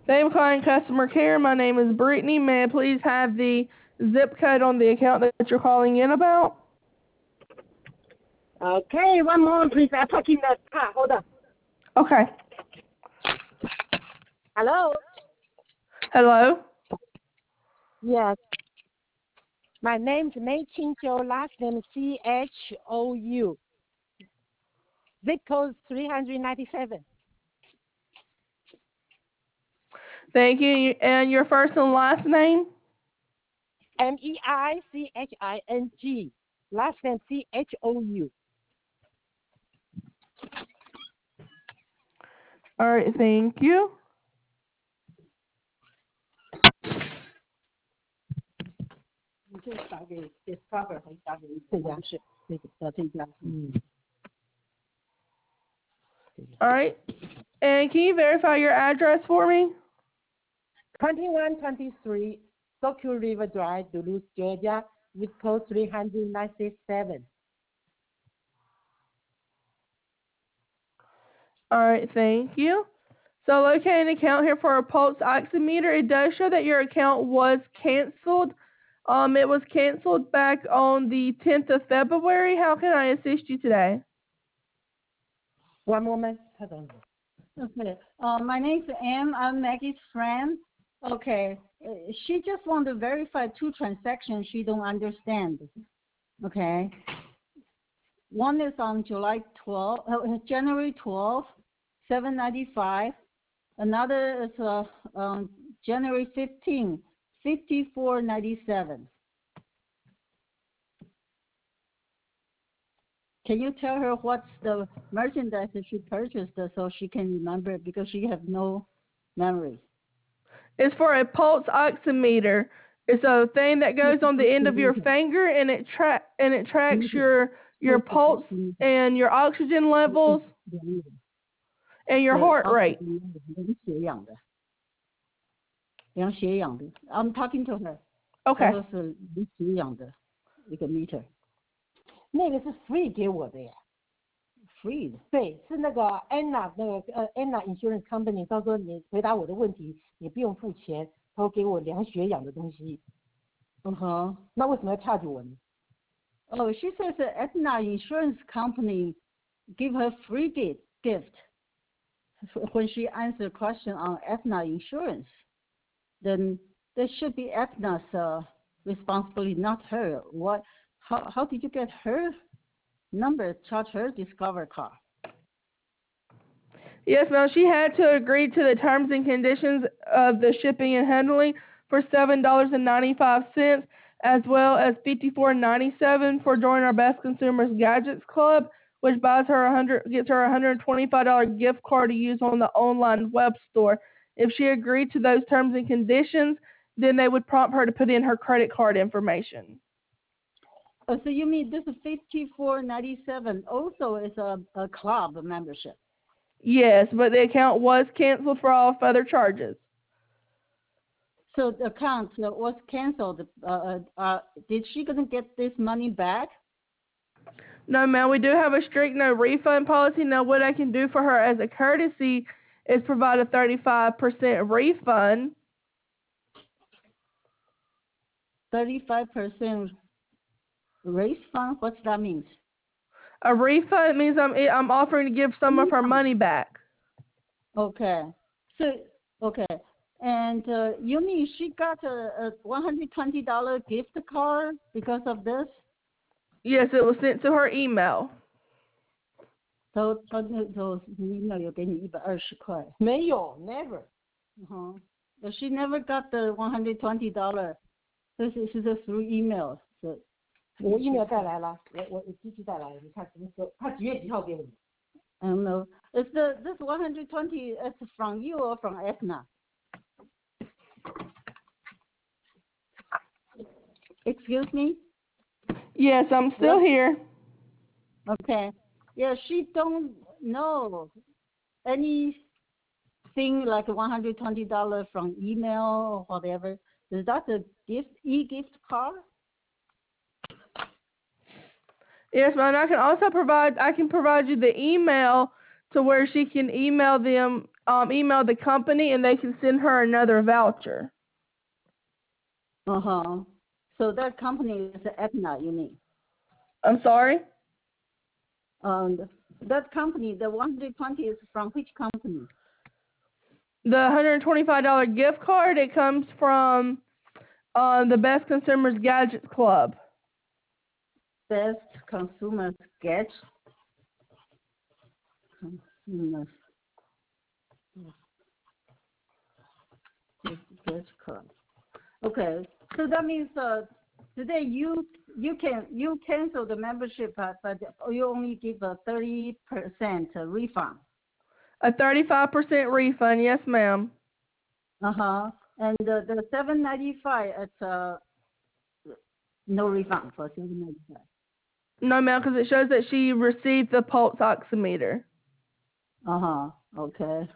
Thank you for calling customer care. My name is Brittany. May I please have the zip code on the account that you're calling in about? Okay, one moment, please. I'm talking the car. Hold on. Okay. Hello? Hello? Yes. My name's Mei Qingzhou, last name Chou. Zip code 397. Thank you. And your first and last name? Meichinng. Last name Chou. All right, thank you. All right. And can you verify your address for me? 2123 Socure River Drive, Duluth, Georgia. Zip code 397. All right, thank you. So locating an account here for a pulse oximeter, it does show that your account was canceled. It was canceled back on the 10th of February. How can I assist you today? One moment. Hold on. Okay. My name's Ann. I'm Maggie's friend. Okay. She just want to verify two transactions she don't understand. Okay. One is on January 12th, $7.95. Another is January 15th, $54.97. Can you tell her what's the merchandise that she purchased so she can remember, because she has no memory? It's for a pulse oximeter. It's a thing that goes on the end of your finger, and it tracks your pulse and your oxygen levels and your heart rate. 量血氧的 I'm talking to her. Okay. 这是量血氧的一个 meter. 那个是 free 给我的呀。 Free 的。 对，是那个 Anna Anna Insurance Company， 到时候你回答我的问题，你不用付钱，他会给我量血氧的东西。那为什么要 charge 我呢？ Oh, she says that Aetna Insurance Company give her free gift when she answered a question on Aetna Insurance. Then that should be Aetna's responsibility, not her. How did you get her number, charge her Discover car? Yes, ma'am. She had to agree to the terms and conditions of the shipping and handling for $7.95, as well as $54.97 for joining our Best Consumers Gadgets Club, which gets her a $125 gift card to use on the online web store. If she agreed to those terms and conditions, then they would prompt her to put in her credit card information. Oh, so you mean this is $54.97 also is a club membership? Yes, but the account was canceled for all further charges. So the account was canceled. Did she gonna get this money back? No, ma'am. We do have a strict no refund policy. Now, what I can do for her as a courtesy is provide a 35% refund. 35% refund? What's that mean? A refund means I'm offering to give some of her money back. Okay. So okay. And you mean she got a $120 gift card because of this? Yes, it was sent to her email. So email 有给你120块。 没有 ，never。 But she never got the $120. This is just through email. So 我 email 带来了，我机器带来了，你看什么时候？他几月几号给我？ I don't know. Is this 120 is from you or from Aetna? Excuse me? Yes, I'm still here. Okay. Yeah, she don't know anything like $120 from email or whatever. Is that a e-gift card? Yes, ma'am. I can provide you the email to where she can email them email the company and they can send her another voucher. So that company is Aetna, you mean? I'm sorry? That company, the 120 is from which company? The $125 gift card, it comes from the Best Consumers Gadgets Club. Best Consumers Gadgets. Consumers Gadgets Club. Okay, so that means today you cancel the membership, but you only give a 30% refund. A 35% refund, yes, ma'am. And the $795, it's no refund for $795. No, ma'am, because it shows that she received the pulse oximeter. Okay.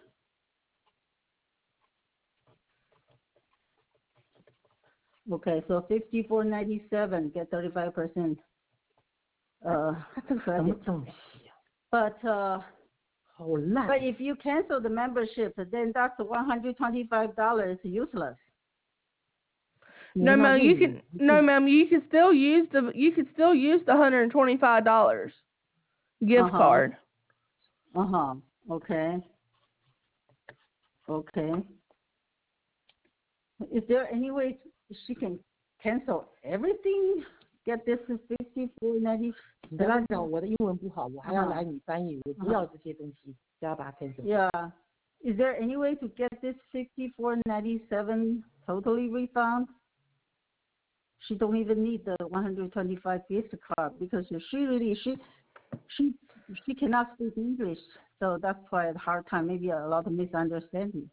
Okay, so $54.97 get 35%. But if you cancel the membership, then that's $125 useless. No, ma'am, you can still use the $125 gift card. Okay. Is there any way she can cancel everything? Get this $54.97. 你跟他讲我的英文不好，我还要来你翻译，我不要这些东西，叫他把它 cancel。 Yeah. Is there any way to get this $54.97 totally refund? She don't even need the 125 gift card because she cannot speak English, so that's why a hard time, maybe a lot of misunderstanding.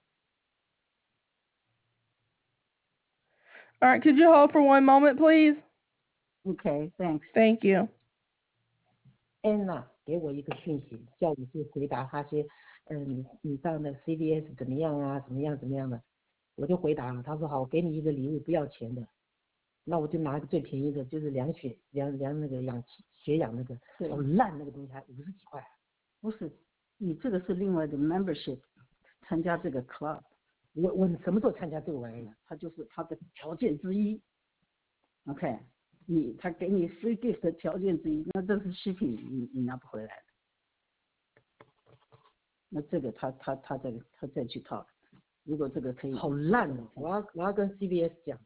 All right, could you hold for one moment, please? Okay, thanks. Thank you. Anna 给我一个讯息，叫我去回答他些，你上的 CVS 怎么样啊，怎么样的，我就回答了，他说好，我给你一个礼物，不要钱的，那我就拿一个最便宜的，就是量血氧那个，好烂那个东西，还50几块。 不是，你这个是另外的 membership， 参加这个 club。 我什么时候参加这个玩意儿？ 它就是它的条件之一。OK。他给你 free gift 的条件之一，那这是食品，你拿不回来的。那这个他再去套，如果这个可以。 好烂哦！我要跟 CVS 讲。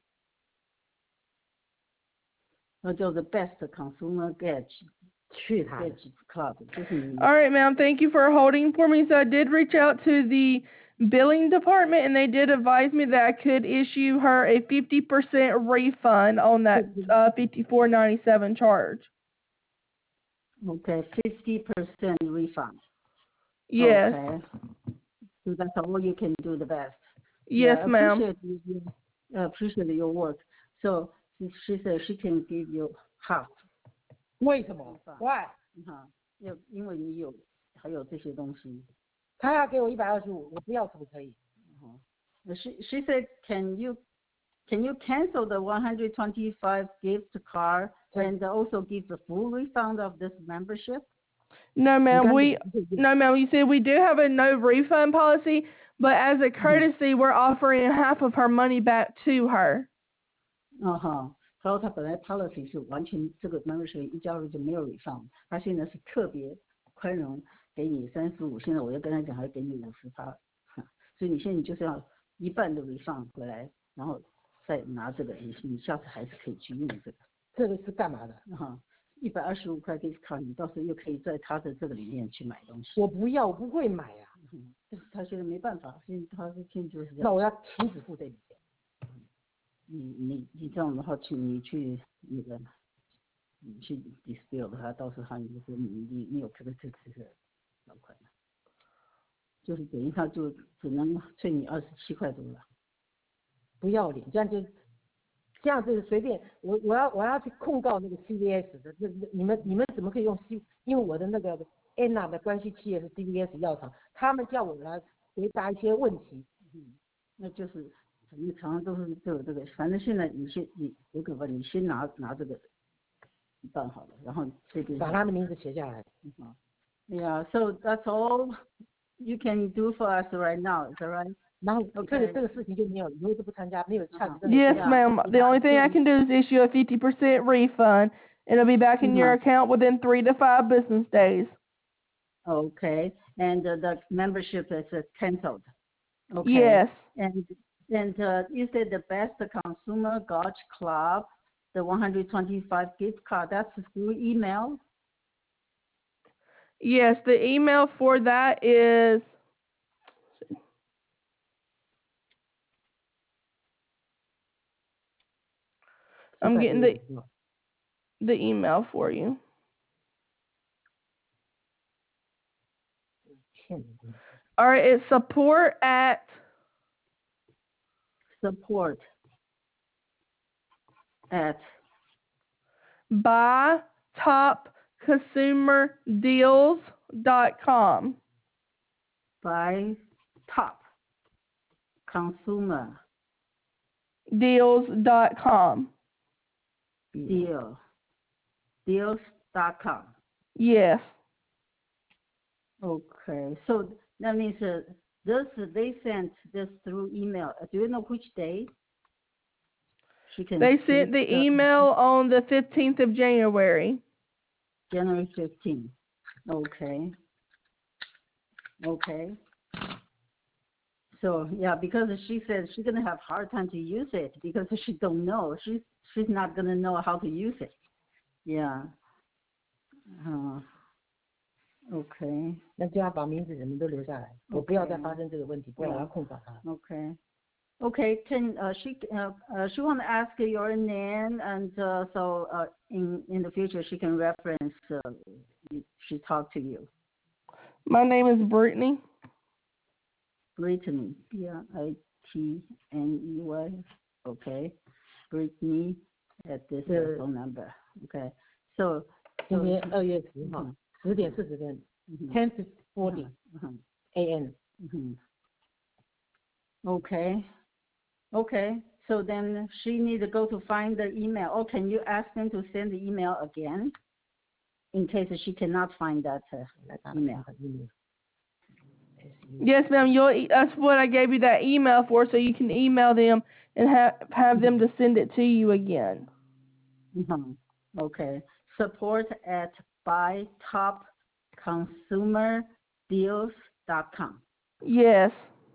那叫做 Best Consumer Gadget Club， 就是你。 All right, ma'am. Thank you for holding for me. So I did reach out to the billing department, and they did advise me that I could issue her a 50% refund on that $54.97 charge. Okay, 50% refund. Yes. Okay. So that's all you can do the best. Yes, ma'am. Appreciate your work. So she said she can give you half. 为什么 ？Why？ 因为你还有这些东西。 他要给我125，我不要可不可以 ？She said, can you cancel the 125 gift card and also give the full refund of this membership? No, ma'am. You see, we do have a no refund policy, but as a courtesy, we're offering half of her money back to her. 然后他本来 policy 是完全这个 membership 一加入就没有 refund， 他现在是特别宽容。给你35，现在我要跟他讲，还给你50%，所以你现在就是要一半的 refund 回来，然后再拿这个，你下次还是可以去用这个。 这个是干嘛的 ？125块 gift card， 你到时候又可以在他的这个里面去买东西。 我不要，我不会买啊。 但是他现在没办法，他是现在就是这样。 那我要停止付这笔钱。 你这样的话，你去那个，你去 dispute 他，到时候你就说你有这个。条款就是等于他就只能退你27块多了， 不要脸，这样子随便，我要去控告那个 CVS 的，你们怎么可以用因为我的那个 Anna 的关系企业是 CVS 药厂，他们叫我来回答一些问题， 那就是你常常都是这个，反正现在你有可能你先拿这个办好了，然后这边把他的名字写下来。 Yeah, so that's all you can do for us right now. Is that right? 然后 Okay. 这个事情就没有，以后就不参加，没有下次任何 Yes, 事 ma'am. The only thing I can do is issue a 50% refund. It'll be back in your account within 3 to 5 business days. Okay. And the membership is canceled. Okay. Yes. And you said the Best Consumer Gauge Club, the 125 gift card, that's through email? Yes, the email for that is I'm getting the email for you. All right, it's support at buytopconsumerdeals.com. By Top Consumer Deals.com. Deals.com. Yes. Okay, so that means they sent this through email. Do you know which day? They sent the email on the 15th of January. January 15th. Okay. So yeah, because she said she's gonna have hard time to use it because she don't know. She's not gonna know how to use it. Yeah. Okay. 那就要把名字什么都留下来，我不要再发生这个问题，不然我要控告他。 Okay. Okay. Can she want to ask your name and so in the future she can reference she talked to you. My name is Brittany. Brittany, B-R-I-T-N-E-Y. Okay. Brittany at this phone number. Okay. So 今天2月10号10点40分 10:40 a.m. Okay. So then she need to go to find the email. Or can you ask them to send the email again in case she cannot find that email? Yes, ma'am. That's what I gave you that email for, so you can email them and have them to send it to you again. Okay. Support at buytopconsumerdeals.com. Yes.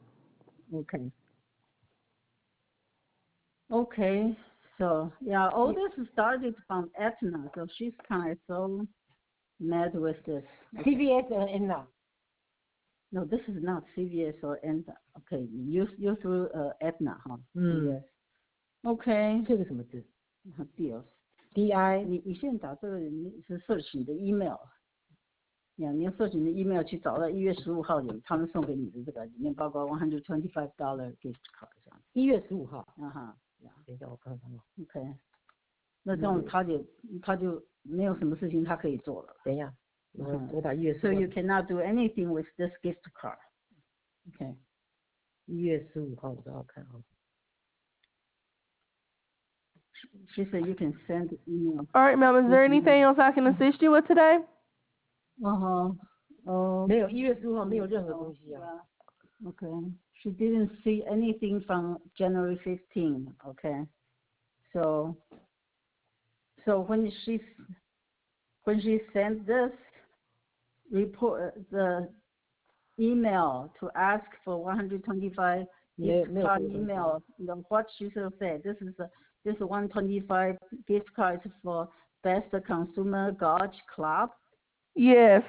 Okay. So yeah, all this started from Aetna, so she's kind of so mad with this. CVS and Aetna. No, this is not CVS or Aetna. Okay, you're through Aetna, huh? CVS. Okay. 这个什么字 ？Deals. DI 你现在打这个你是search你的 email， 你要search你的 email 去找到1月15号有他们送给你的这个，里面包括$125 gift card 这样。 1月15号。等一下我看看。 OK， 那这样他就没有什么事情他可以做了。 等一下，我把1月15号。 So you cannot do anything with this gift card. OK。 1月15号我都要看啊。 She said you can send email. All right, ma'am. Is there anything else I can assist you with today? 没有，1月15号没有任何东西啊。 Okay. She didn't see anything from January 15. Okay. So when she sent this report, the email to ask for 125 gift card email, what she should say, this 125 gift cards for Best Consumer Gauge Club. Yes.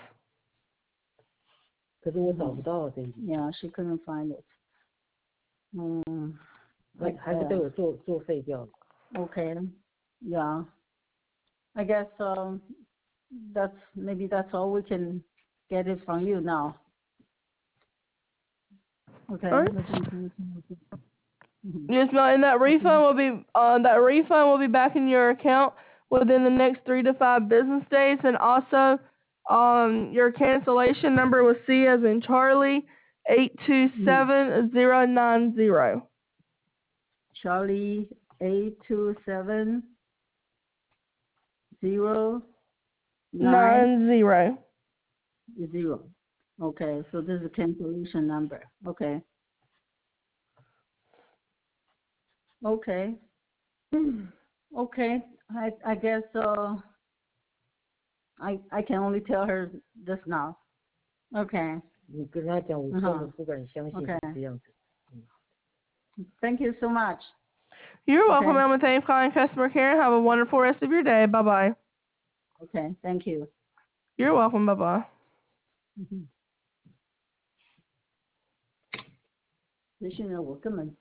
可是我找不到这一。 Yeah, she couldn't find it. 还是被我作废掉了。 Okay. Yeah. I guess that's all we can get it from you now. Okay. Right. Yes, ma'am. And that refund will be back in your account within the next 3 to 5 business days, and also your cancellation number was C as in Charlie 827090. Charlie 827090. 90. Okay, so this is a cancellation number. Okay. Okay. Okay. I guess I can only tell her this now. Okay. 你跟他讲，我根本不敢相信是这样子。 Thank you so much. You're welcome, Emma. Thanks for calling customer care. Have a wonderful rest of your day. Bye-bye. Okay, thank you. You're welcome. Bye-bye. 所以现在我根本